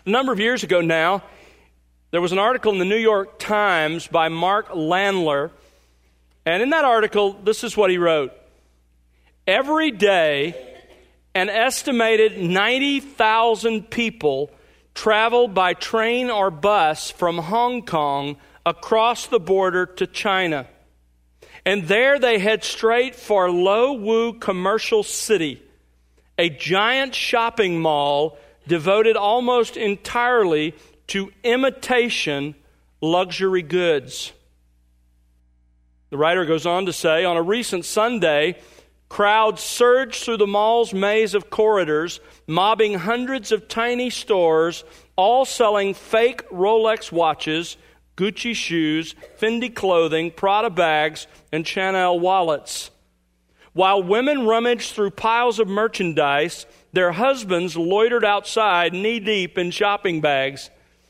A number of years ago now, there was an article in the New York Times by Mark Landler, and in that article, this is what he wrote. Every day, an estimated 90,000 people travel by train or bus from Hong Kong across the border to China. And there they head straight for Lo Wu Commercial City, a giant shopping mall devoted almost entirely to imitation luxury goods. The writer goes on to say, on a recent Sunday, crowds surged through the mall's maze of corridors, mobbing hundreds of tiny stores, all selling fake Rolex watches, Gucci shoes, Fendi clothing, Prada bags, and Chanel wallets. While women rummaged through piles of merchandise, their husbands loitered outside knee-deep in shopping bags.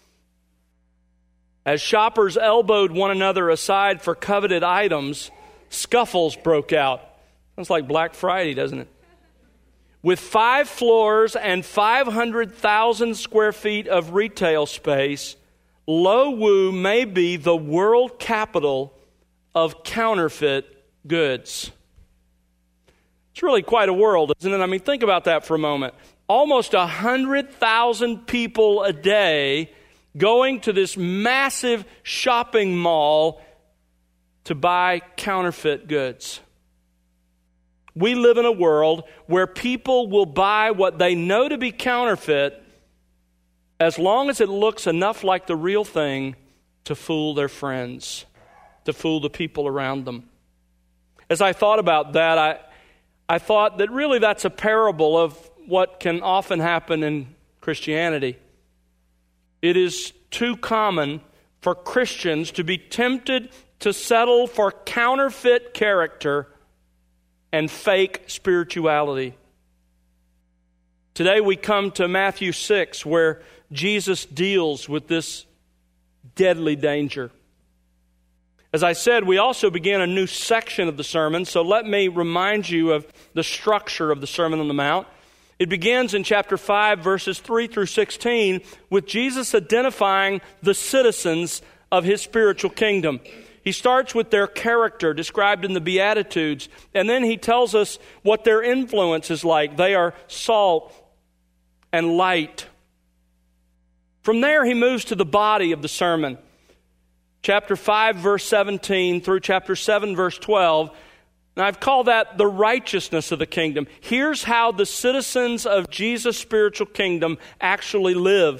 As shoppers elbowed one another aside for coveted items, scuffles broke out. Sounds like Black Friday, doesn't it? With 5 floors and 500,000 square feet of retail space, Lo Wu may be the world capital of counterfeit goods. It's really quite a world, isn't it? I mean, think about that for a moment. Almost 100,000 people a day going to this massive shopping mall to buy counterfeit goods. We live in a world where people will buy what they know to be counterfeit as long as it looks enough like the real thing to fool their friends, to fool the people around them. As I thought about that, I thought that really that's a parable of what can often happen in Christianity. It is too common for Christians to be tempted to settle for counterfeit character and fake spirituality. Today we come to Matthew 6, where Jesus deals with this deadly danger. As I said, we also began a new section of the sermon, so let me remind you of the structure of the Sermon on the Mount. It begins in chapter 5, verses 3 through 16, with Jesus identifying the citizens of His spiritual kingdom. He starts with their character described in the Beatitudes, and then He tells us what their influence is like. They are salt and light. From there, He moves to the body of the sermon. Chapter 5, verse 17 through chapter 7, verse 12. And I've called that the righteousness of the kingdom. Here's how the citizens of Jesus' spiritual kingdom actually live.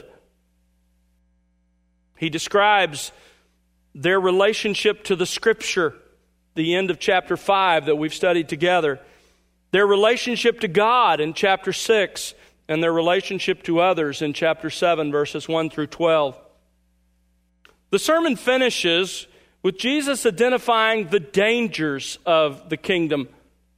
He describes their relationship to the Scripture, the end of chapter 5 that we've studied together. Their relationship to God in chapter 6, and their relationship to others in chapter 7, verses 1 through 12. The sermon finishes with Jesus identifying the dangers of the kingdom.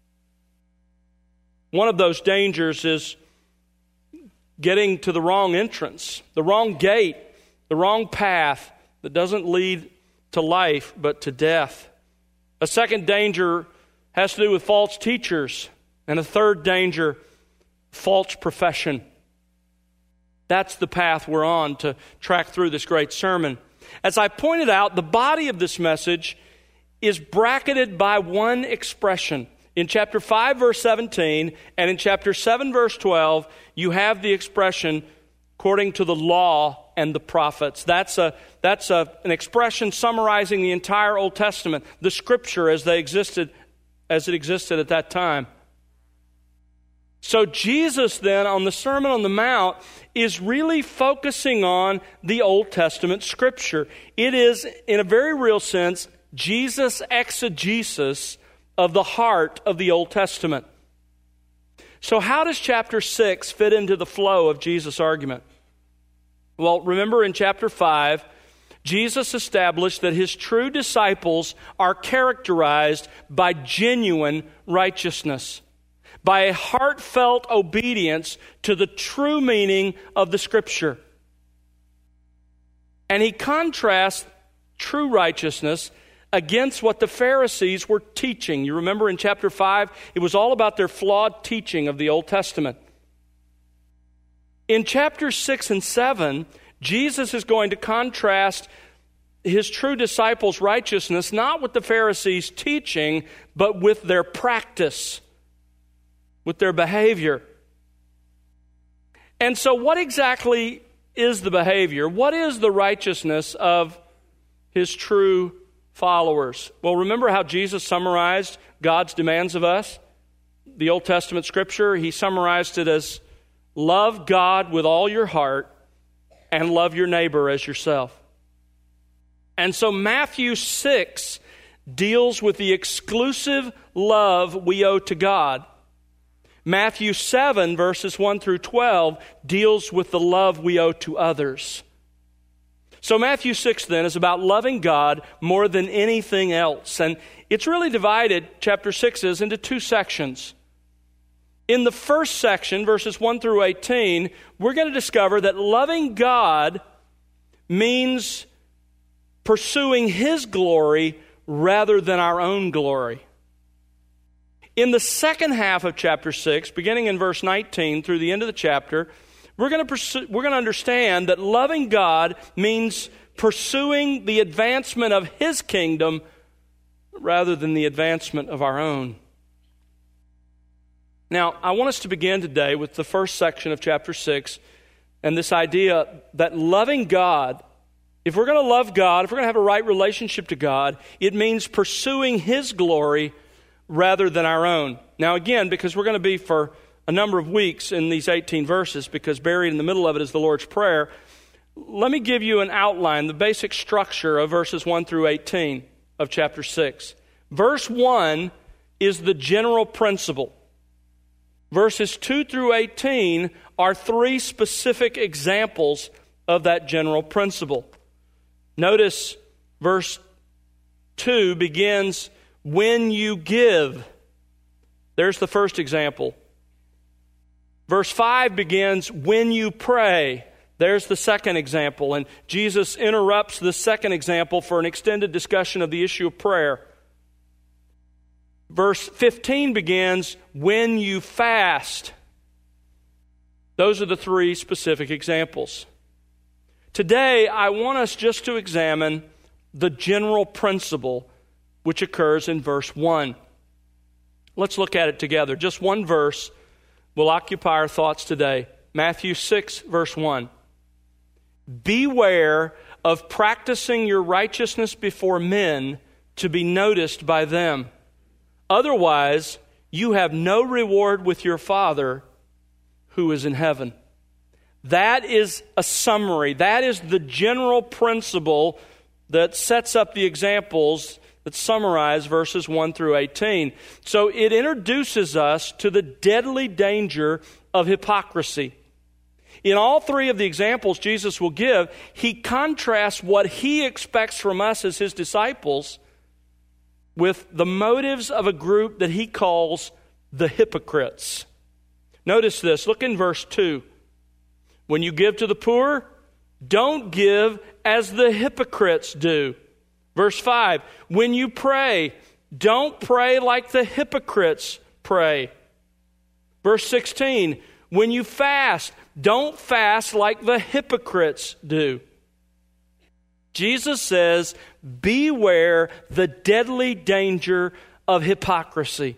One of those dangers is getting to the wrong entrance, the wrong gate, the wrong path that doesn't lead to life but to death. A second danger has to do with false teachers. And a third danger, false profession. That's the path we're on to track through this great sermon. As I pointed out, the body of this message is bracketed by one expression. In chapter 5, verse 17, and in chapter 7, verse 12, you have the expression, according to the law and the prophets. That's an expression summarizing the entire Old Testament, the Scripture as it existed at that time. So Jesus then, on the Sermon on the Mount, is really focusing on the Old Testament Scripture. It is, in a very real sense, Jesus' exegesis of the heart of the Old Testament. So how does chapter 6 fit into the flow of Jesus' argument? Well, remember in chapter 5, Jesus established that His true disciples are characterized by genuine righteousness, by a heartfelt obedience to the true meaning of the Scripture. And He contrasts true righteousness against what the Pharisees were teaching. You remember in chapter 5, it was all about their flawed teaching of the Old Testament. In chapters 6 and 7, Jesus is going to contrast his true disciples' righteousness not with the Pharisees' teaching, but with their practice, with their behavior. And so what exactly is the behavior? What is the righteousness of his true followers? Well, remember how Jesus summarized God's demands of us? The Old Testament scripture, he summarized it as love God with all your heart and love your neighbor as yourself. And so Matthew 6 deals with the exclusive love we owe to God. Matthew 7, verses 1 through 12, deals with the love we owe to others. So Matthew 6 then is about loving God more than anything else. And it's really divided, chapter 6 is, into two sections. In the first section, verses 1 through 18, we're going to discover that loving God means pursuing his glory rather than our own glory. In the second half of chapter 6, beginning in verse 19 through the end of the chapter, we're going to understand that loving God means pursuing the advancement of his kingdom rather than the advancement of our own. Now, I want us to begin today with the first section of chapter 6 and this idea that loving God, if we're going to love God, if we're going to have a right relationship to God, it means pursuing his glory rather than our own. Now again, because we're going to be for a number of weeks in these 18 verses, because buried in the middle of it is the Lord's Prayer, let me give you an outline, the basic structure of verses 1 through 18 of chapter 6. Verse 1 is the general principle. Verses 2 through 18 are three specific examples of that general principle. Notice verse 2 begins, when you give. There's the first example. Verse 5 begins, when you pray. There's the second example. And Jesus interrupts the second example for an extended discussion of the issue of prayer. Verse 15 begins, when you fast. Those are the three specific examples. Today, I want us just to examine the general principle which occurs in verse 1. Let's look at it together. Just one verse will occupy our thoughts today. Matthew 6, verse 1. Beware of practicing your righteousness before men to be noticed by them. Otherwise, you have no reward with your Father who is in heaven. That is a summary. That is the general principle that sets up the examples that summarize verses 1 through 18. So it introduces us to the deadly danger of hypocrisy. In all three of the examples Jesus will give, he contrasts what he expects from us as his disciples with the motives of a group that he calls the hypocrites. Notice this. Look in verse 2. When you give to the poor, don't give as the hypocrites do. Verse 5, when you pray, don't pray like the hypocrites pray. Verse 16, when you fast, don't fast like the hypocrites do. Jesus says, beware the deadly danger of hypocrisy.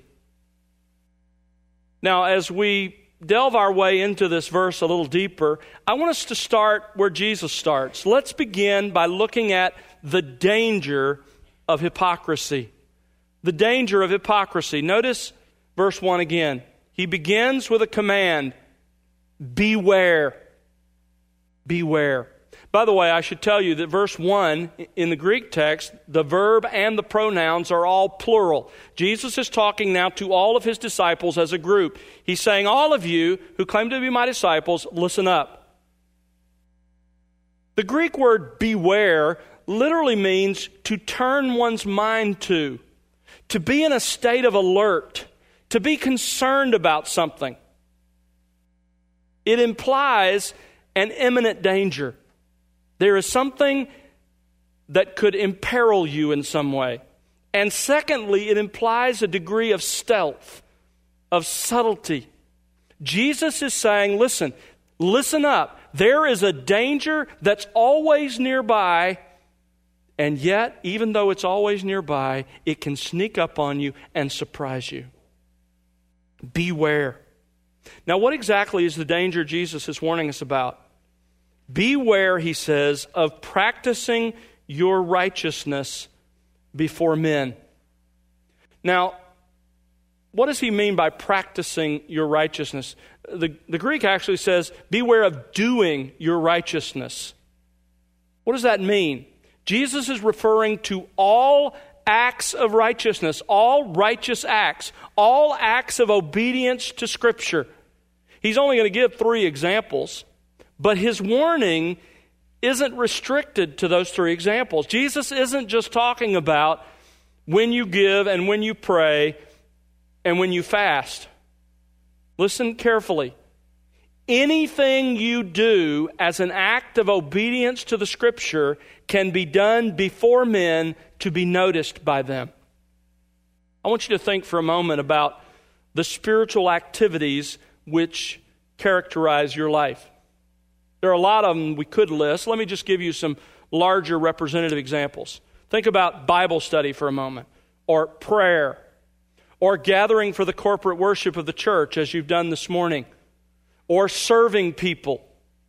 Now, as we delve our way into this verse a little deeper, I want us to start where Jesus starts. Let's begin by looking at the danger of hypocrisy. The danger of hypocrisy. Notice verse 1 again. He begins with a command. Beware. Beware. By the way, I should tell you that verse 1 in the Greek text, the verb and the pronouns are all plural. Jesus is talking now to all of his disciples as a group. He's saying, all of you who claim to be my disciples, listen up. The Greek word beware literally means to turn one's mind to be in a state of alert, to be concerned about something. It implies an imminent danger. There is something that could imperil you in some way. And secondly, it implies a degree of stealth, of subtlety. Jesus is saying, listen, Listen up. There is a danger that's always nearby, and yet, even though it's always nearby, it can sneak up on you and surprise you. Beware. Now, what exactly is the danger Jesus is warning us about? Beware, he says, of practicing your righteousness before men. Now, what does he mean by practicing your righteousness? The Greek actually says, beware of doing your righteousness. What does that mean? Jesus is referring to all acts of righteousness, all righteous acts, all acts of obedience to Scripture. He's only going to give 3 examples, but his warning isn't restricted to those 3 examples. Jesus isn't just talking about when you give and when you pray and when you fast. Listen carefully. Anything you do as an act of obedience to the Scripture can be done before men to be noticed by them. I want you to think for a moment about the spiritual activities which characterize your life. There are a lot of them we could list. Let me just give you some larger representative examples. Think about Bible study for a moment, or prayer, or gathering for the corporate worship of the church as you've done this morning, or serving people,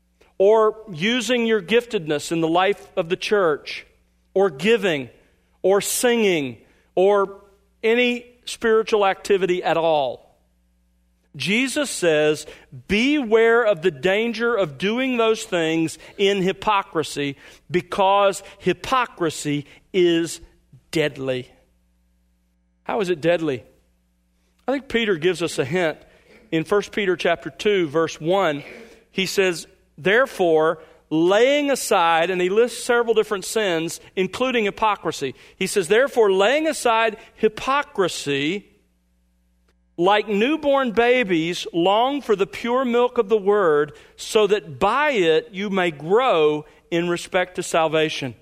or using your giftedness in the life of the church, or giving, or singing, or any spiritual activity at all. Jesus says, beware of the danger of doing those things in hypocrisy, because hypocrisy is deadly. How is it deadly? I think Peter gives us a hint. In 1 Peter chapter 2, verse 1, he says, therefore, laying aside, and he lists several different sins, including hypocrisy. He says, therefore, laying aside hypocrisy, like newborn babies, long for the pure milk of the word, so that by it you may grow in respect to salvation.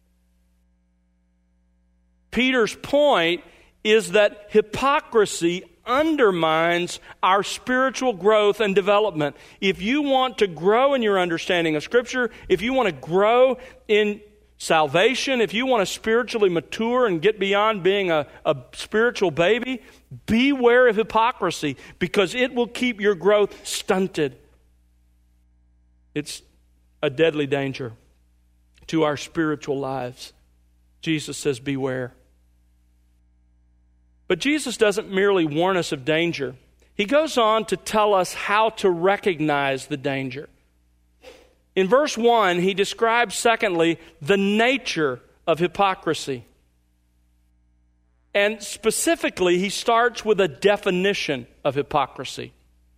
Peter's point is that hypocrisy undermines our spiritual growth and development. If you want to grow in your understanding of Scripture, if you want to grow in salvation, if you want to spiritually mature and get beyond being a spiritual baby, beware of hypocrisy, because it will keep your growth stunted. It's a deadly danger to our spiritual lives. Jesus says, beware. But Jesus doesn't merely warn us of danger. He goes on to tell us how to recognize the danger. In verse 1, he describes, secondly, the nature of hypocrisy. And specifically, he starts with a definition of hypocrisy.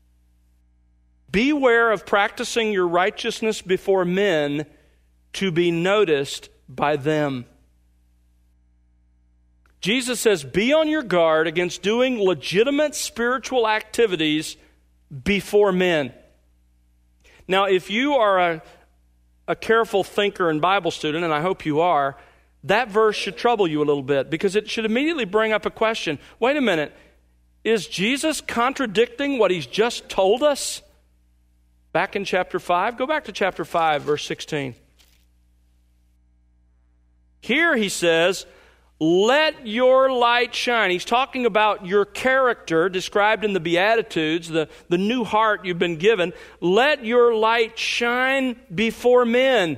Beware of practicing your righteousness before men to be noticed by them. Jesus says, be on your guard against doing legitimate spiritual activities before men. Now, if you are a careful thinker and Bible student, and I hope you are, that verse should trouble you a little bit, because it should immediately bring up a question. Wait a minute, is Jesus contradicting what he's just told us back in chapter 5? Go back to chapter 5, verse 16. Here he says, let your light shine. He's talking about your character described in the Beatitudes, the new heart you've been given. Let your light shine before men.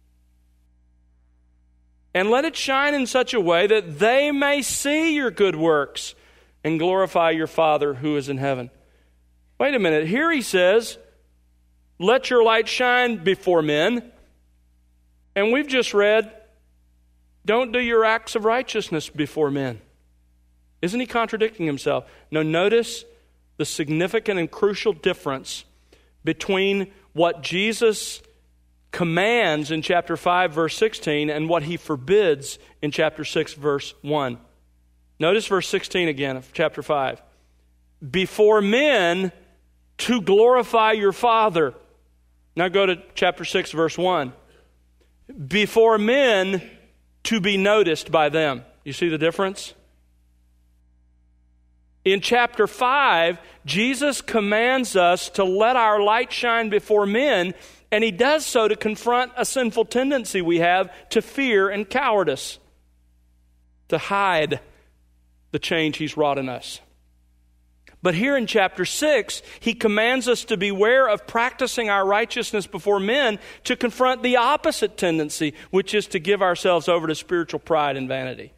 And let it shine in such a way that they may see your good works and glorify your Father who is in heaven. Wait a minute. Here he says, let your light shine before men. And we've just read, don't do your acts of righteousness before men. Isn't he contradicting himself? No, notice the significant and crucial difference between what Jesus commands in chapter 5, verse 16, and what he forbids in chapter 6, verse 1. Notice verse 16 again of chapter 5. Before men to glorify your Father. Now go to chapter 6, verse 1. Before men to be noticed by them. You see the difference? In chapter 5, Jesus commands us to let our light shine before men, and he does so to confront a sinful tendency we have to fear and cowardice, to hide the change he's wrought in us. But here in chapter 6, he commands us to beware of practicing our righteousness before men to confront the opposite tendency, which is to give ourselves over to spiritual pride and vanity.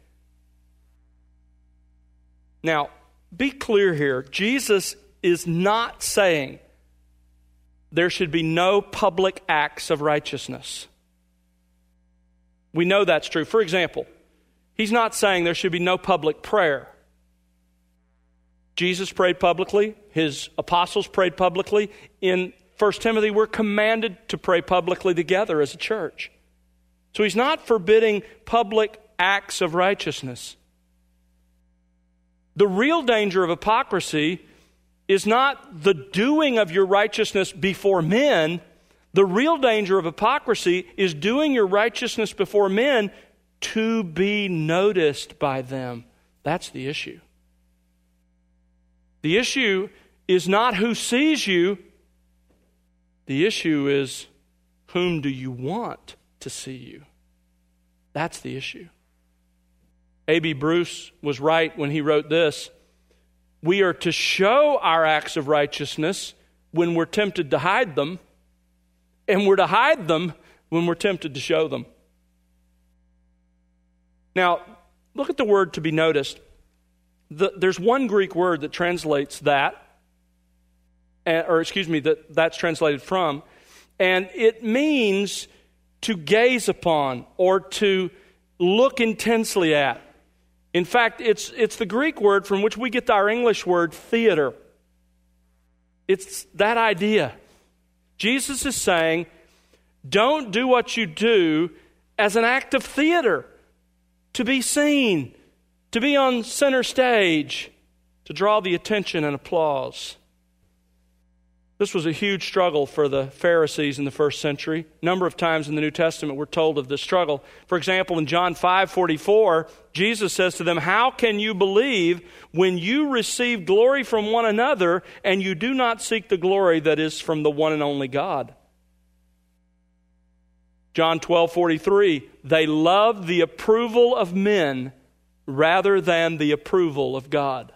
Now, be clear here. Jesus is not saying there should be no public acts of righteousness. We know that's true. For example, he's not saying there should be no public prayer. Jesus prayed publicly. His apostles prayed publicly. In 1 Timothy, we're commanded to pray publicly together as a church. So he's not forbidding public acts of righteousness. The real danger of hypocrisy is not the doing of your righteousness before men. The real danger of hypocrisy is doing your righteousness before men to be noticed by them. That's the issue. The issue is not who sees you. The issue is whom do you want to see you? That's the issue. A.B. Bruce was right when he wrote this. We are to show our acts of righteousness when we're tempted to hide them, and we're to hide them when we're tempted to show them. Now, look at the word to be noticed. There's one Greek word that translates that, that's translated from, and it means to gaze upon or to look intensely at. In fact, it's the Greek word from which we get our English word theater. It's that idea. Jesus is saying, don't do what you do as an act of theater, to be seen, to be on center stage, to draw the attention and applause. This was a huge struggle for the Pharisees in the first century. A number of times in the New Testament we're told of this struggle. For example, in John 5:44, Jesus says to them, "How can you believe when you receive glory from one another and you do not seek the glory that is from the one and only God?" John 12:43, "They loved the approval of men rather than the approval of God."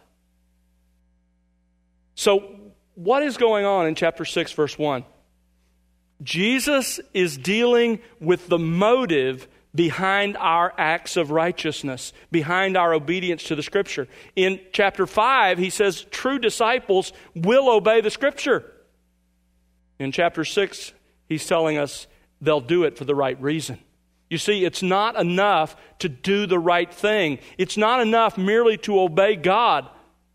So, what is going on in chapter 6, verse 1? Jesus is dealing with the motive behind our acts of righteousness, behind our obedience to the Scripture. In chapter 5, he says true disciples will obey the Scripture. In chapter 6, he's telling us they'll do it for the right reason. You see, it's not enough to do the right thing. It's not enough merely to obey God.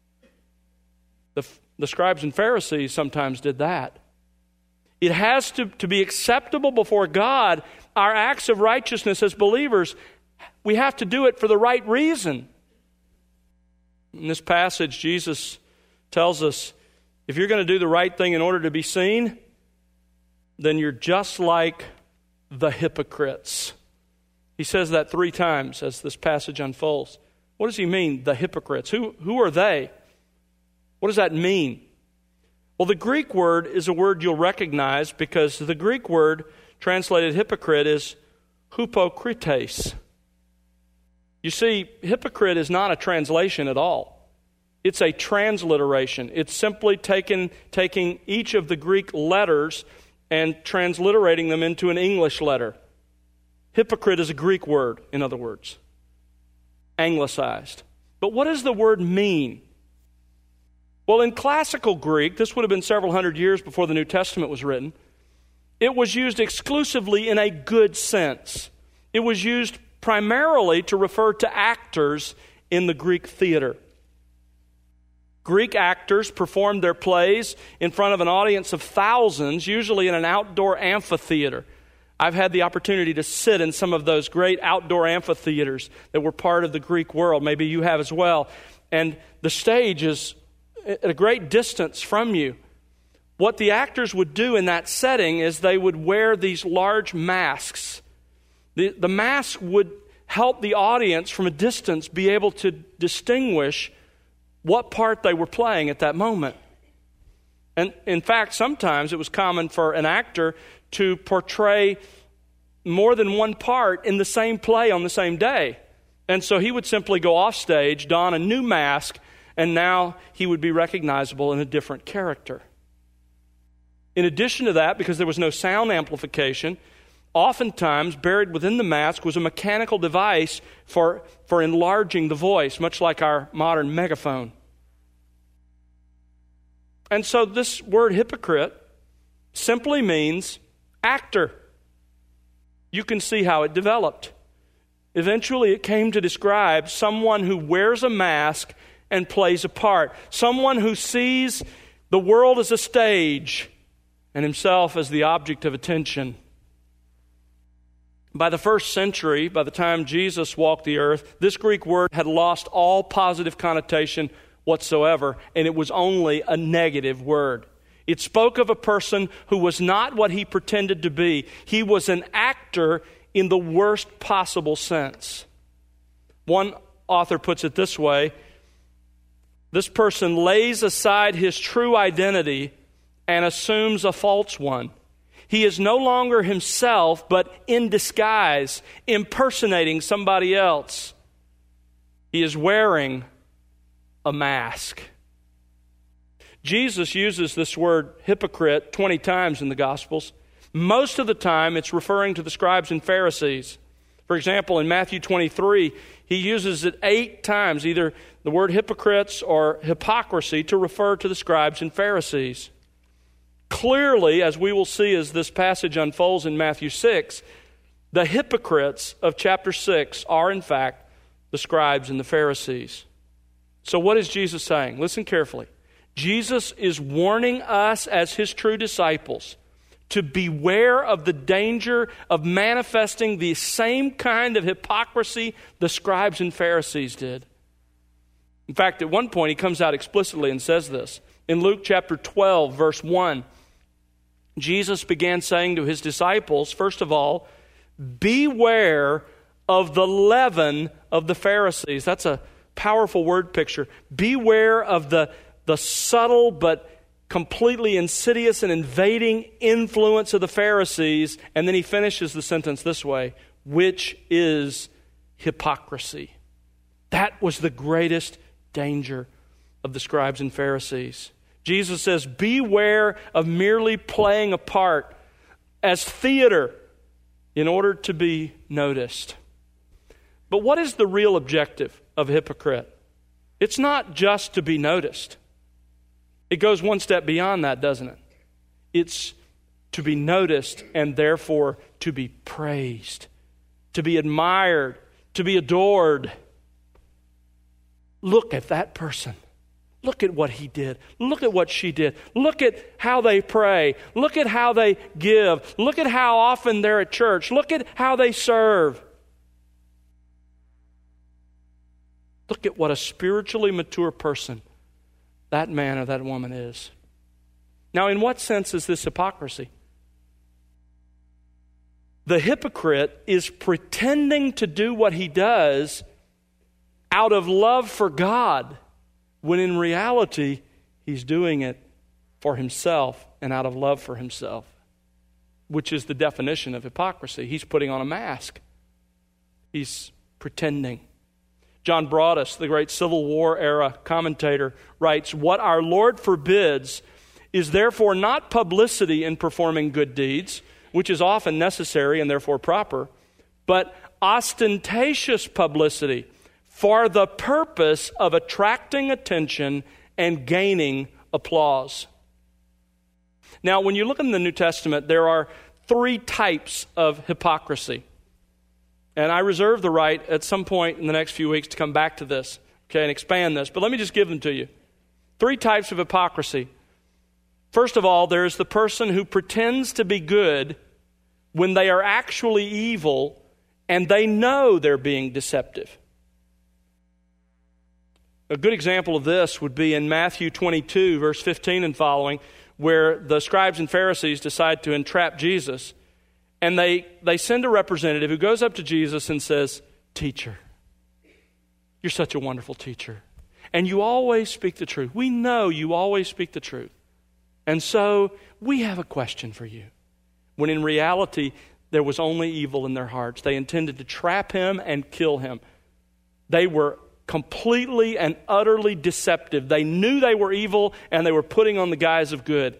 The scribes and Pharisees sometimes did that. It has to be acceptable before God. Our acts of righteousness as believers, we have to do it for the right reason. In this passage, Jesus tells us, if you're going to do the right thing in order to be seen, then you're just like the hypocrites. He says that 3 times as this passage unfolds. What does he mean, the hypocrites? Who are they? What does that mean? Well, the Greek word is a word you'll recognize because the Greek word translated hypocrite is hypokrites. You see, hypocrite is not a translation at all. It's a transliteration. It's simply taking each of the Greek letters and transliterating them into an English letter. Hypocrite is a Greek word, in other words, anglicized. But what does the word mean? Well, in classical Greek, this would have been several hundred years before the New Testament was written, it was used exclusively in a good sense. It was used primarily to refer to actors in the Greek theater. Greek actors performed their plays in front of an audience of thousands, usually in an outdoor amphitheater. I've had the opportunity to sit in some of those great outdoor amphitheaters that were part of the Greek world. Maybe you have as well. And the stage is at a great distance from you. What the actors would do in that setting is they would wear these large masks. The mask would help the audience from a distance be able to distinguish what part they were playing at that moment. And in fact, sometimes it was common for an actor to portray more than one part in the same play on the same day. And so he would simply go off stage, don a new mask, and now he would be recognizable in a different character. In addition to that, because there was no sound amplification, oftentimes buried within the mask was a mechanical device for enlarging the voice, much like our modern megaphone. And so this word hypocrite simply means actor. You can see how it developed. Eventually it came to describe someone who wears a mask and plays a part. Someone who sees the world as a stage and himself as the object of attention. By the first century, by the time Jesus walked the earth, this Greek word had lost all positive connotation whatsoever, and it was only a negative word. It spoke of a person who was not what he pretended to be. He was an actor in the worst possible sense. One author puts it this way: this person lays aside his true identity and assumes a false one. He is no longer himself, but in disguise, impersonating somebody else. He is wearing a mask. Jesus uses this word hypocrite 20 times in the Gospels. Most of the time, it's referring to the scribes and Pharisees. For example, in Matthew 23, he uses it 8 times, either the word hypocrites or hypocrisy, to refer to the scribes and Pharisees. Clearly, as we will see as this passage unfolds in Matthew 6, the hypocrites of chapter 6 are, in fact, the scribes and the Pharisees. So what is Jesus saying? Listen carefully. Jesus is warning us as his true disciples to beware of the danger of manifesting the same kind of hypocrisy the scribes and Pharisees did. In fact, at one point he comes out explicitly and says this. In Luke chapter 12, verse 1, Jesus began saying to his disciples, first of all, beware of the leaven of the Pharisees. That's a powerful word picture. Beware of the subtle but completely insidious and invading influence of the Pharisees. And then he finishes the sentence this way, which is hypocrisy. That was the greatest danger of the scribes and Pharisees. Jesus says, beware of merely playing a part as theater in order to be noticed. But what is the real objective of a hypocrite? It's not just to be noticed. It goes one step beyond that, doesn't it? It's to be noticed and therefore to be praised, to be admired, to be adored. Look at that person. Look at what he did. Look at what she did. Look at how they pray. Look at how they give. Look at how often they're at church. Look at how they serve. Look at what a spiritually mature person that man or that woman is. Now, in what sense is this hypocrisy? The hypocrite is pretending to do what he does out of love for God, when in reality, he's doing it for himself and out of love for himself, which is the definition of hypocrisy. He's putting on a mask. He's pretending. John Broadus, the great Civil War era commentator, writes, "What our Lord forbids is therefore not publicity in performing good deeds, which is often necessary and therefore proper, but ostentatious publicity for the purpose of attracting attention and gaining applause." Now, when you look in the New Testament, there are 3 types of hypocrisy. And I reserve the right at some point in the next few weeks to come back to this, okay, and expand this. But let me just give them to you. 3 types of hypocrisy. First of all, there is the person who pretends to be good when they are actually evil and they know they're being deceptive. A good example of this would be in Matthew 22, verse 15 and following, where the scribes and Pharisees decide to entrap Jesus. And they send a representative who goes up to Jesus and says, "Teacher, you're such a wonderful teacher. and you always speak the truth. We know you always speak the truth. And so we have a question for you. When in reality, there was only evil in their hearts. They intended to trap him and kill him. They were completely and utterly deceptive. They knew they were evil, and they were putting on the guise of good.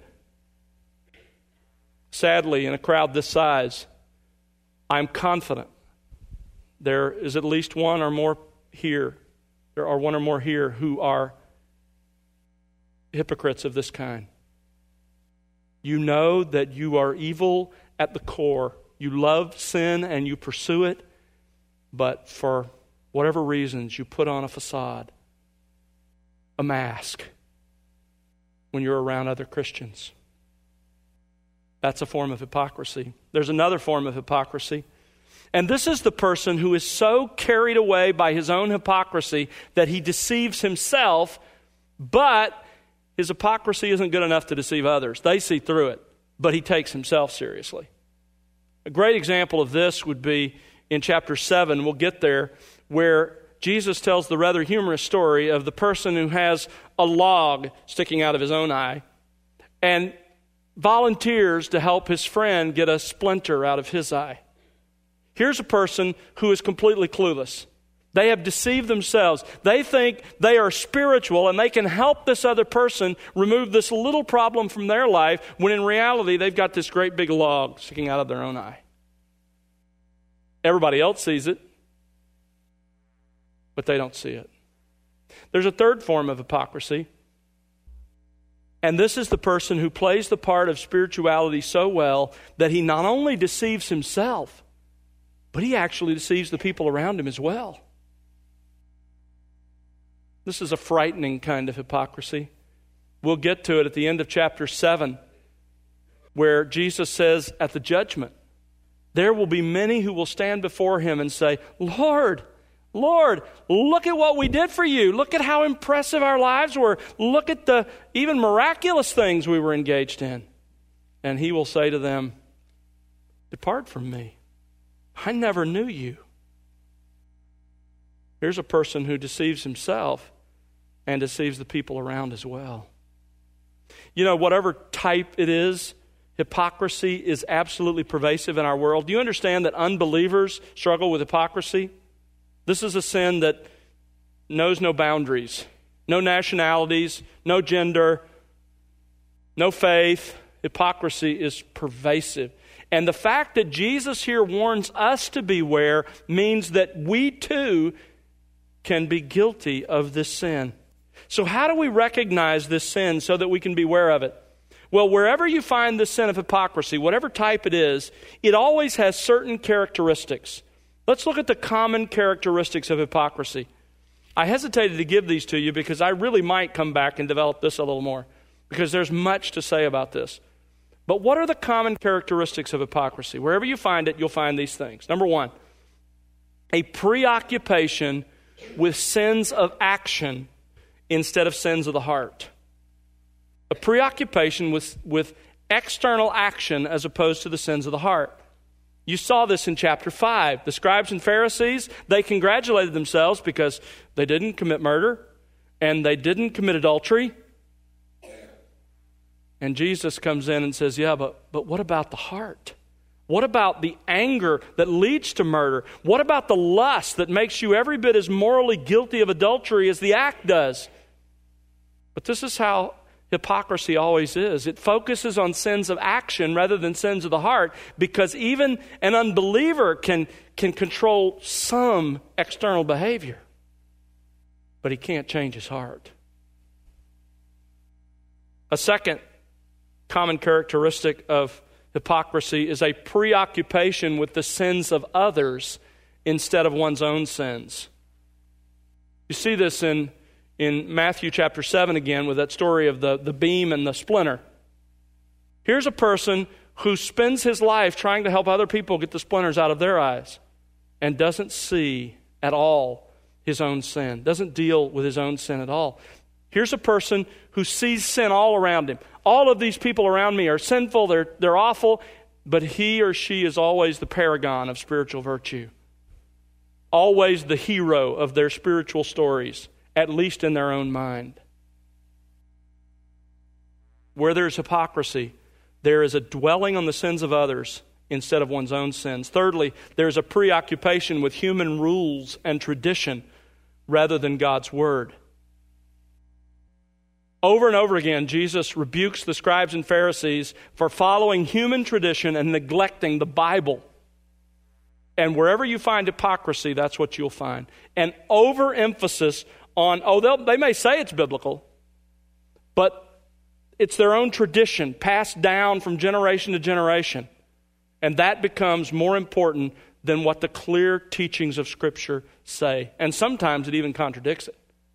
Sadly, in a crowd this size, I'm confident there is at least one or more here. There are one or more here who are hypocrites of this kind. You know that you are evil at the core. You love sin and you pursue it, but for whatever reasons, you put on a facade, a mask, when you're around other Christians. That's a form of hypocrisy. There's another form of hypocrisy. And this is the person who is so carried away by his own hypocrisy that he deceives himself, but his hypocrisy isn't good enough to deceive others. They see through it, but he takes himself seriously. A great example of this would be in chapter 7, we'll get there, where Jesus tells the rather humorous story of the person who has a log sticking out of his own eye and volunteers to help his friend get a splinter out of his eye. Here's a person who is completely clueless. They have deceived themselves. They think they are spiritual and they can help this other person remove this little problem from their life, when in reality they've got this great big log sticking out of their own eye. Everybody else sees it, but they don't see it. There's a third form of hypocrisy, and this is the person who plays the part of spirituality so well that he not only deceives himself, but he actually deceives the people around him as well. This is a frightening kind of hypocrisy. We'll get to it at the end of chapter 7, where Jesus says at the judgment, there will be many who will stand before him and say, Lord, Lord, look at what we did for you. Look at how impressive our lives were. Look at the even miraculous things we were engaged in. And he will say to them, depart from me. I never knew you. Here's a person who deceives himself and deceives the people around as well. You know, whatever type it is, hypocrisy is absolutely pervasive in our world. Do you understand that unbelievers struggle with hypocrisy? This is a sin that knows no boundaries, no nationalities, no gender, no faith. Hypocrisy is pervasive. And the fact that Jesus here warns us to beware means that we too can be guilty of this sin. So how do we recognize this sin so that we can beware of it? Well, wherever you find this sin of hypocrisy, whatever type it is, it always has certain characteristics. Let's look at the common characteristics of hypocrisy. I hesitated to give these to you because I really might come back and develop this a little more, because there's much to say about this. But what are the common characteristics of hypocrisy? Wherever you find it, you'll find these things. Number one, a preoccupation with sins of action instead of sins of the heart. A preoccupation with external action as opposed to the sins of the heart. You saw this in chapter 5. The scribes and Pharisees, they congratulated themselves because they didn't commit murder and they didn't commit adultery. And Jesus comes in and says, yeah, but what about the heart? What about the anger that leads to murder? What about the lust that makes you every bit as morally guilty of adultery as the act does? But this is how hypocrisy always is. It focuses on sins of action rather than sins of the heart, because even an unbeliever can control some external behavior, but he can't change his heart. A second common characteristic of hypocrisy is a preoccupation with the sins of others instead of one's own sins. You see this in Matthew chapter 7 again with that story of the beam and the splinter. Here's a person who spends his life trying to help other people get the splinters out of their eyes and doesn't see at all his own sin, doesn't deal with his own sin at all. Here's a person who sees sin all around him. All of these people around me are sinful, they're awful, but he or she is always the paragon of spiritual virtue. Always the hero of their spiritual stories. at least in their own mind. Where there's hypocrisy, there is a dwelling on the sins of others instead of one's own sins. Thirdly, there's a preoccupation with human rules and tradition rather than God's Word. Over and over again, Jesus rebukes the scribes and Pharisees for following human tradition and neglecting the Bible. And wherever you find hypocrisy, that's what you'll find. An overemphasis on, they may say it's biblical, but it's their own tradition passed down from generation to generation. And that becomes more important than what the clear teachings of Scripture say. And sometimes it even contradicts it.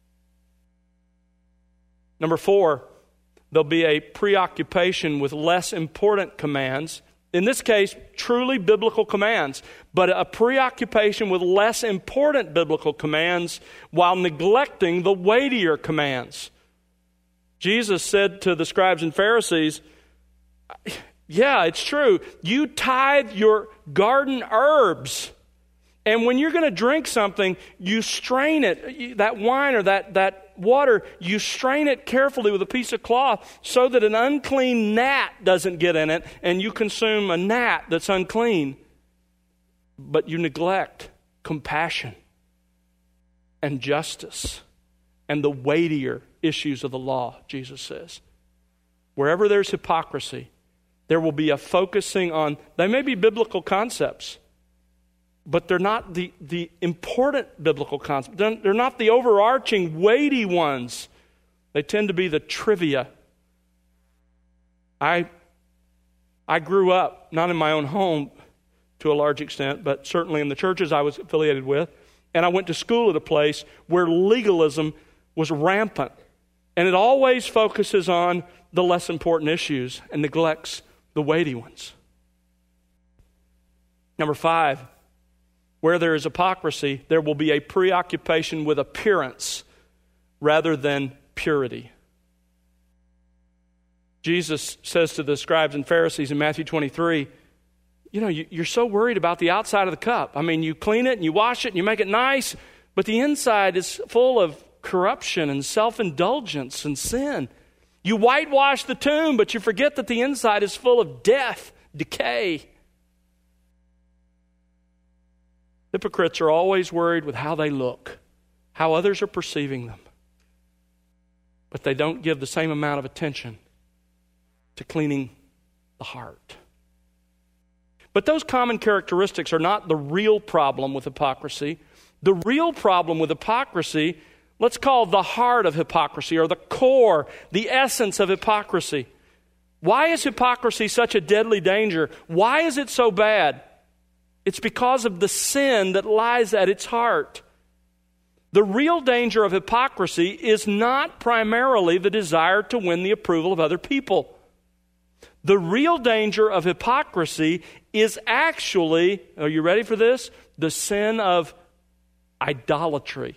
Number 4, there'll be a preoccupation with less important commands. In this case, truly biblical commands, but a preoccupation with less important biblical commands while neglecting the weightier commands. Jesus said to the scribes and Pharisees, yeah, it's true. You tithe your garden herbs. And when you're going to drink something, you strain it, that wine or that water, you strain it carefully with a piece of cloth so that an unclean gnat doesn't get in it and you consume a gnat that's unclean. But you neglect compassion and justice and the weightier issues of the law, Jesus says. Wherever there's hypocrisy, there will be a focusing on, they may be biblical concepts, but they're not the important biblical concepts. They're not the overarching, weighty ones. They tend to be the trivia. I grew up, not in my own home to a large extent, but certainly in the churches I was affiliated with, and I went to school at a place where legalism was rampant. And it always focuses on the less important issues and neglects the weighty ones. Number 5, where there is hypocrisy, there will be a preoccupation with appearance rather than purity. Jesus says to the scribes and Pharisees in Matthew 23, you're so worried about the outside of the cup. I mean, you clean it and you wash it and you make it nice, but the inside is full of corruption and self-indulgence and sin. You whitewash the tomb, but you forget that the inside is full of death, decay. Hypocrites are always worried with how they look, how others are perceiving them. But they don't give the same amount of attention to cleaning the heart. But those common characteristics are not the real problem with hypocrisy. The real problem with hypocrisy, let's call the heart of hypocrisy, or the core, the essence of hypocrisy. Why is hypocrisy such a deadly danger? Why is it so bad? It's because of the sin that lies at its heart. The real danger of hypocrisy is not primarily the desire to win the approval of other people. The real danger of hypocrisy is actually, are you ready for this? The sin of idolatry.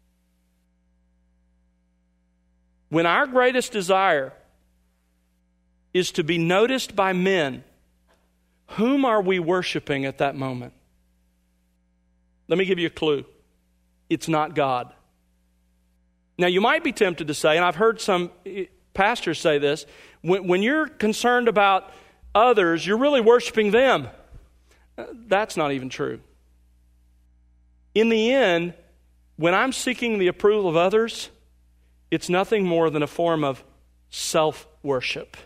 When our greatest desire is to be noticed by men, whom are we worshiping at that moment? Let me give you a clue. It's not God. Now, you might be tempted to say, and I've heard some pastors say this, when you're concerned about others, you're really worshiping them. That's not even true. In the end, when I'm seeking the approval of others, it's nothing more than a form of self-worship.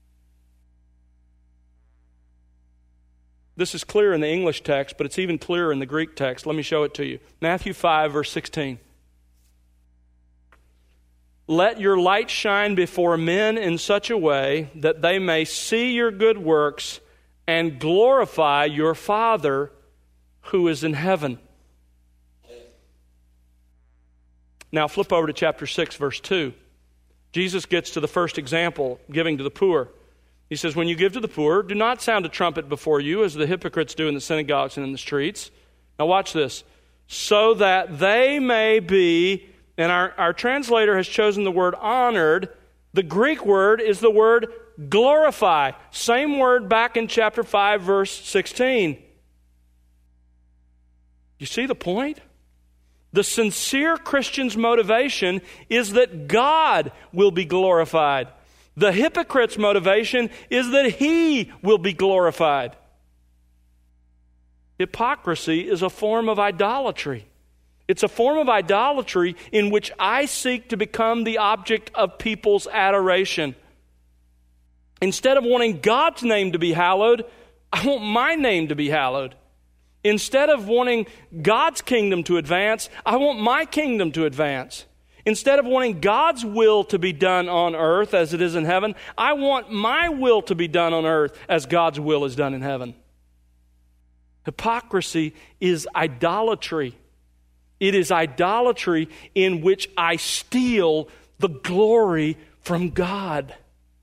This is clear in the English text, but it's even clearer in the Greek text. Let me show it to you. Matthew 5, verse 16. Let your light shine before men in such a way that they may see your good works and glorify your Father who is in heaven. Now flip over to chapter 6, verse 2. Jesus gets to the first example, giving to the poor. He says, when you give to the poor, do not sound a trumpet before you, as the hypocrites do in the synagogues and in the streets. Now watch this. So that they may be, and our translator has chosen the word honored. The Greek word is the word glorify. Same word back in chapter 5, verse 16. You see the point? The sincere Christian's motivation is that God will be glorified. The hypocrite's motivation is that he will be glorified. Hypocrisy is a form of idolatry. It's a form of idolatry in which I seek to become the object of people's adoration. Instead of wanting God's name to be hallowed, I want my name to be hallowed. Instead of wanting God's kingdom to advance, I want my kingdom to advance. Instead of wanting God's will to be done on earth as it is in heaven, I want my will to be done on earth as God's will is done in heaven. Hypocrisy is idolatry. It is idolatry in which I steal the glory from God.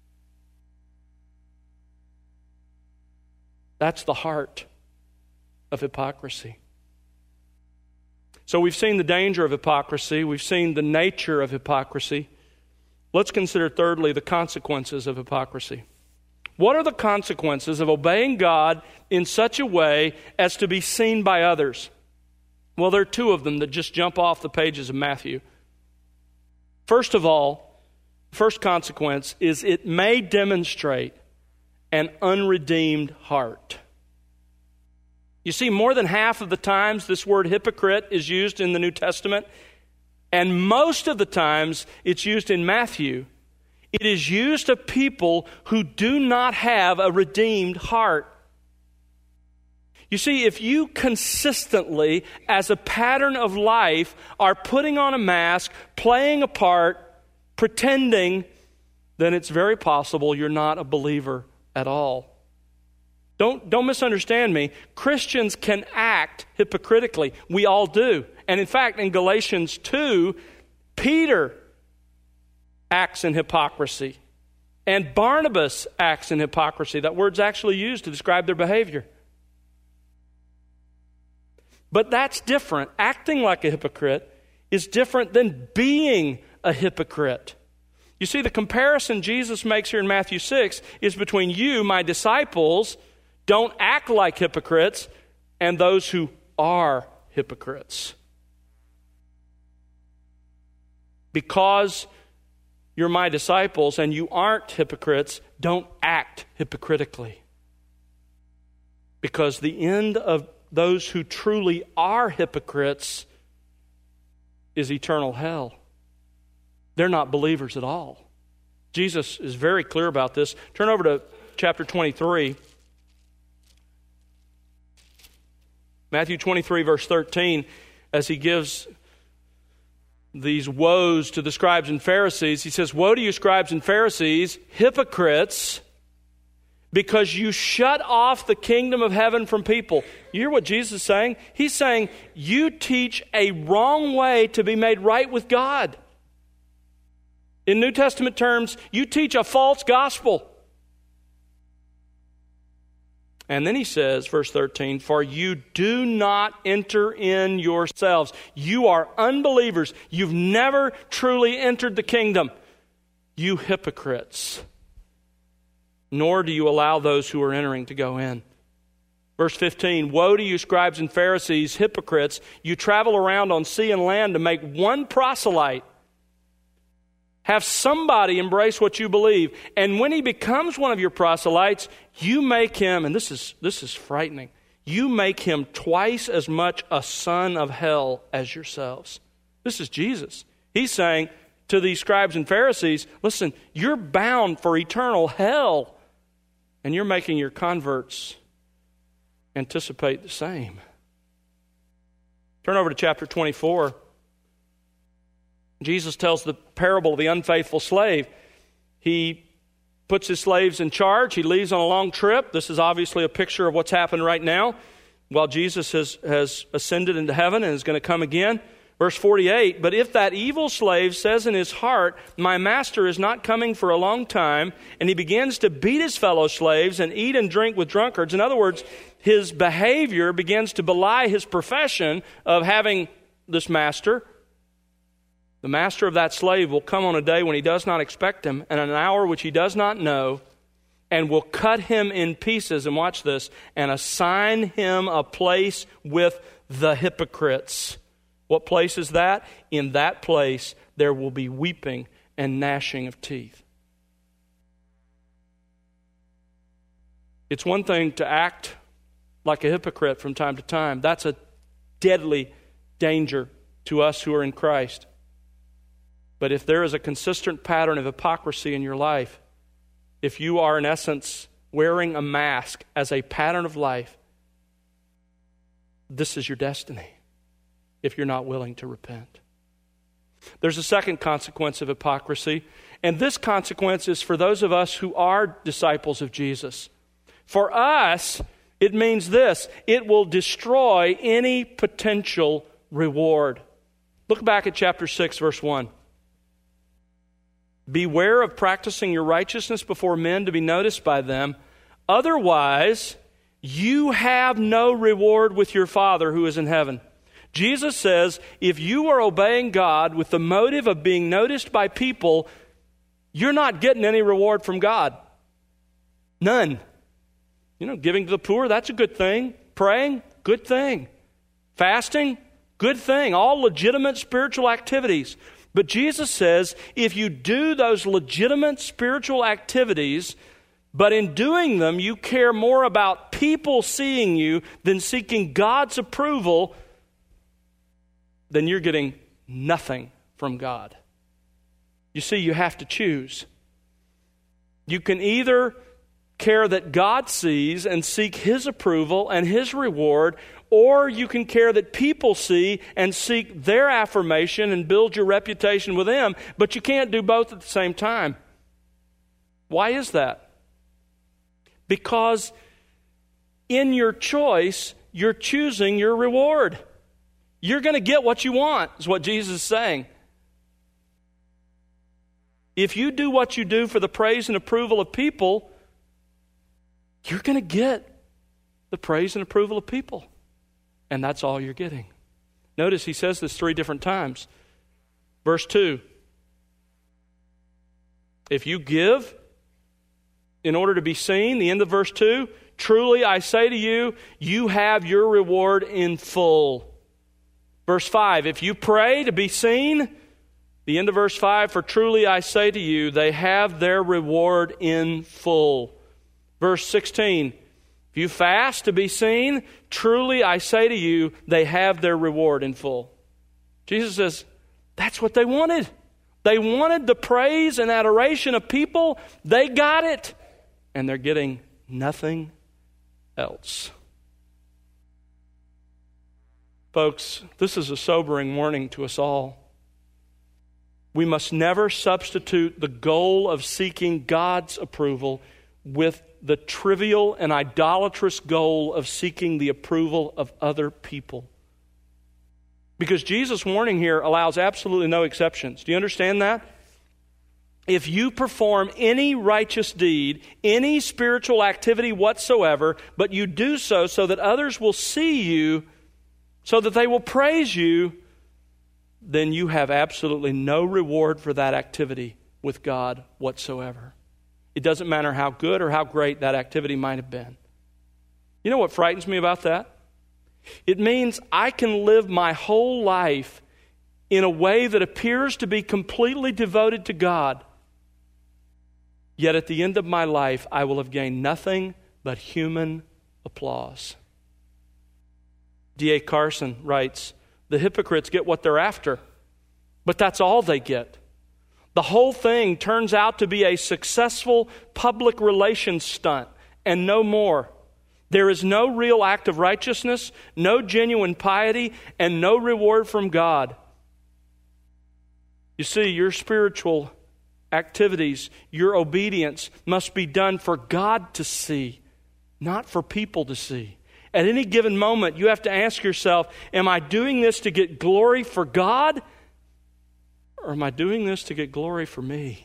That's the heart of hypocrisy. So we've seen the danger of hypocrisy. We've seen the nature of hypocrisy. Let's consider thirdly the consequences of hypocrisy. What are the consequences of obeying God in such a way as to be seen by others? Well, there are two of them that just jump off the pages of Matthew. First of all, first consequence is it may demonstrate an unredeemed heart. You see, more than half of the times this word hypocrite is used in the New Testament, and most of the times it's used in Matthew. It is used of people who do not have a redeemed heart. You see, if you consistently, as a pattern of life, are putting on a mask, playing a part, pretending, then it's very possible you're not a believer at all. Don't misunderstand me. Christians can act hypocritically. We all do. And in fact, in Galatians 2, Peter acts in hypocrisy. And Barnabas acts in hypocrisy. That word's actually used to describe their behavior. But that's different. Acting like a hypocrite is different than being a hypocrite. You see, the comparison Jesus makes here in Matthew 6 is between you, my disciples, don't act like hypocrites, and those who are hypocrites. Because you're my disciples and you aren't hypocrites, don't act hypocritically. Because the end of those who truly are hypocrites is eternal hell. They're not believers at all. Jesus is very clear about this. Turn over to chapter 23. Matthew 23, verse 13, as he gives these woes to the scribes and Pharisees, he says, "Woe to you, scribes and Pharisees, hypocrites, because you shut off the kingdom of heaven from people." You hear what Jesus is saying? He's saying, you teach a wrong way to be made right with God. In New Testament terms, you teach a false gospel. And then he says, verse 13, "For you do not enter in yourselves." You are unbelievers. You've never truly entered the kingdom. You hypocrites. Nor do you allow those who are entering to go in. Verse 15, "Woe to you, scribes and Pharisees, hypocrites! You travel around on sea and land to make one proselyte. Have somebody embrace what you believe. And when he becomes one of your proselytes, you make him," and this is frightening, "you make him twice as much a son of hell as yourselves." This is Jesus. He's saying to these scribes and Pharisees, listen, you're bound for eternal hell. And you're making your converts anticipate the same. Turn over to chapter 24. Jesus tells the parable of the unfaithful slave. He puts his slaves in charge. He leaves on a long trip. This is obviously a picture of what's happened right now while Jesus has ascended into heaven and is going to come again. Verse 48, "But if that evil slave says in his heart, 'My master is not coming for a long time,' and he begins to beat his fellow slaves and eat and drink with drunkards," in other words, his behavior begins to belie his profession of having this master, the master of that slave will come on a day when he does not expect him, and an hour which he does not know, and will cut him in pieces, and watch this, and assign him a place with the hypocrites What place is that? In that place, there will be weeping and gnashing of teeth. It's one thing to act like a hypocrite from time to time. That's a deadly danger to us who are in Christ. But if there is a consistent pattern of hypocrisy in your life, if you are in essence wearing a mask as a pattern of life, this is your destiny if you're not willing to repent. There's a second consequence of hypocrisy, and this consequence is for those of us who are disciples of Jesus. For us, it means this: it will destroy any potential reward. Look back at chapter 6, verse 1. Beware of practicing your righteousness before men to be noticed by them. Otherwise, you have no reward with your Father who is in heaven. Jesus says, if you are obeying God with the motive of being noticed by people, you're not getting any reward from God. None. Giving to the poor, that's a good thing. Praying, good thing. Fasting, good thing. All legitimate spiritual activities. But Jesus says, if you do those legitimate spiritual activities, but in doing them you care more about people seeing you than seeking God's approval, then you're getting nothing from God. You see, you have to choose. You can either care that God sees and seek His approval and His reward, or you can care that people see and seek their affirmation and build your reputation with them, but you can't do both at the same time. Why is that? Because in your choice, you're choosing your reward. You're going to get what you want, is what Jesus is saying. If you do what you do for the praise and approval of people, you're going to get the praise and approval of people. And that's all you're getting. Notice he says this 3 different times. Verse 2. If you give in order to be seen, the end of verse 2, truly I say to you, you have your reward in full. Verse 5, if you pray to be seen, the end of verse 5, for truly I say to you, they have their reward in full. Verse 16, if you fast to be seen, truly I say to you, they have their reward in full. Jesus says, that's what they wanted. They wanted the praise and adoration of people. They got it. And they're getting nothing else. Folks, this is a sobering warning to us all. We must never substitute the goal of seeking God's approval with the trivial and idolatrous goal of seeking the approval of other people. Because Jesus' warning here allows absolutely no exceptions. Do you understand that? If you perform any righteous deed, any spiritual activity whatsoever, but you do so that others will see you, so that they will praise you, then you have absolutely no reward for that activity with God whatsoever. It doesn't matter how good or how great that activity might have been. You know what frightens me about that? It means I can live my whole life in a way that appears to be completely devoted to God, yet at the end of my life I will have gained nothing but human applause. D.A. Carson writes, the hypocrites get what they're after, but that's all they get. The whole thing turns out to be a successful public relations stunt and no more. There is no real act of righteousness, no genuine piety, and no reward from God. You see, your spiritual activities, your obedience must be done for God to see, not for people to see. At any given moment, you have to ask yourself, am I doing this to get glory for God? Or am I doing this to get glory for me?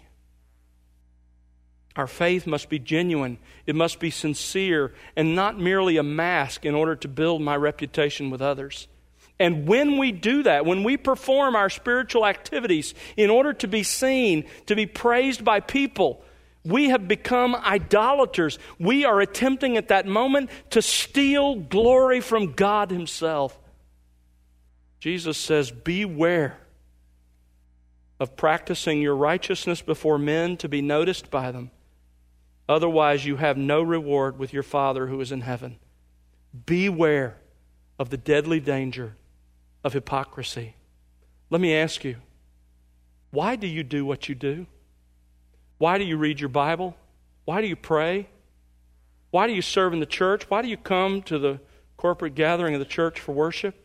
Our faith must be genuine. It must be sincere and not merely a mask in order to build my reputation with others. And when we do that, when we perform our spiritual activities in order to be seen, to be praised by people, we have become idolaters. We are attempting at that moment to steal glory from God Himself. Jesus says, beware of practicing your righteousness before men to be noticed by them. Otherwise, you have no reward with your Father who is in heaven. Beware of the deadly danger of hypocrisy. Let me ask you, why do you do what you do? Why do you read your Bible? Why do you pray? Why do you serve in the church? Why do you come to the corporate gathering of the church for worship?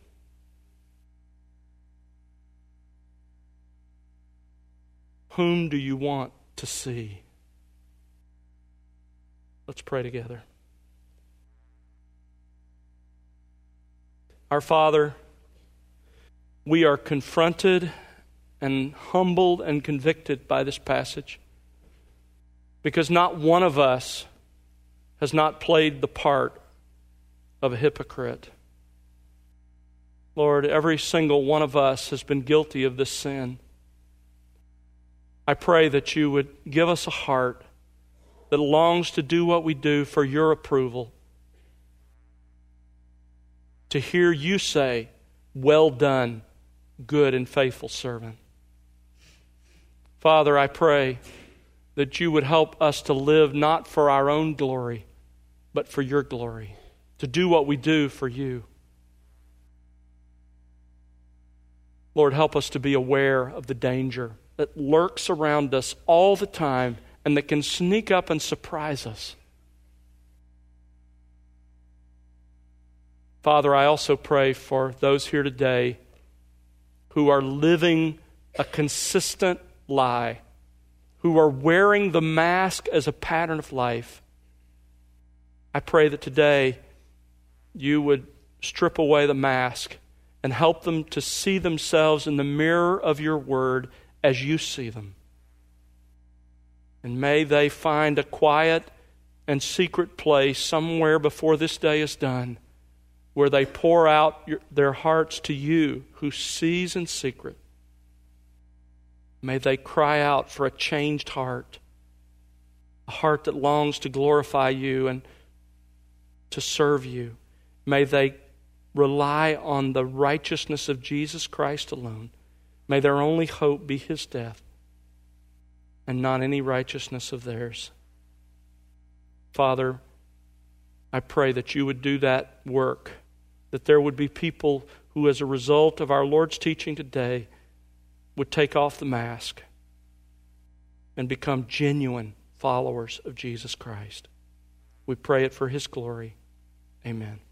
Whom do you want to see? Let's pray together. Our Father, we are confronted and humbled and convicted by this passage because not one of us has not played the part of a hypocrite. Lord, every single one of us has been guilty of this sin. I pray that you would give us a heart that longs to do what we do for your approval, to hear you say, "Well done, good and faithful servant." Father, I pray that you would help us to live not for our own glory, but for your glory, to do what we do for you. Lord, help us to be aware of the danger that lurks around us all the time and that can sneak up and surprise us. Father, I also pray for those here today who are living a consistent lie, who are wearing the mask as a pattern of life. I pray that today you would strip away the mask and help them to see themselves in the mirror of your word as you see them. And may they find a quiet and secret place somewhere before this day is done where they pour out their hearts to you who sees in secret. May they cry out for a changed heart, a heart that longs to glorify you and to serve you. May they rely on the righteousness of Jesus Christ alone. May their only hope be his death and not any righteousness of theirs. Father, I pray that you would do that work, that there would be people who, as a result of our Lord's teaching today, would take off the mask and become genuine followers of Jesus Christ. We pray it for his glory. Amen.